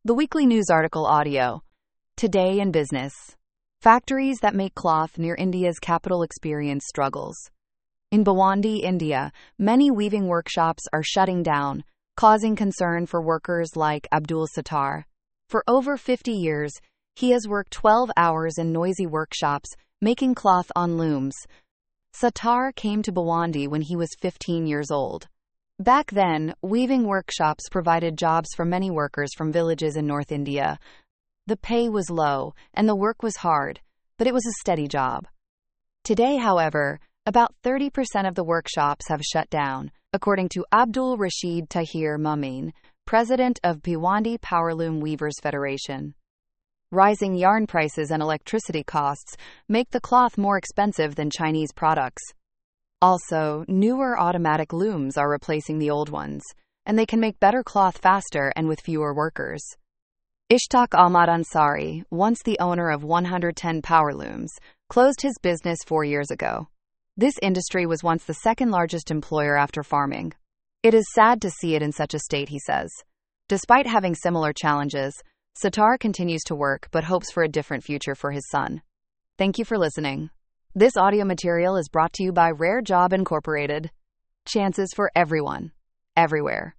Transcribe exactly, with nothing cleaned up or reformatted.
The weekly news article audio. Today in business. Factories that make cloth near India's capital experience struggles. In Bhiwandi, India, many weaving workshops are shutting down, causing concern for workers like Abdul Sattar. For over fifty years, he has worked twelve hours in noisy workshops, making cloth on looms. Sattar came to Bhiwandi when he was fifteen years old. Back then, weaving workshops provided jobs for many workers from villages in North India. The pay was low, and the work was hard, but it was a steady job. Today, however, about thirty percent of the workshops have shut down, according to Abdul Rashid Tahir Mumin, president of Bhiwandi Powerloom Weavers Federation. Rising yarn prices and electricity costs make the cloth more expensive than Chinese products. Also, newer automatic looms are replacing the old ones, and they can make better cloth faster and with fewer workers. Ishtaq Ahmad Ansari, once the owner of one hundred ten power looms, closed his business four years ago. This industry was once the second largest employer after farming. It is sad to see it in such a state, he says. Despite having similar challenges, Sattar continues to work but hopes for a different future for his son. Thank you for listening. This audio material is brought to you by Rare Job Incorporated. Chances for everyone, everywhere.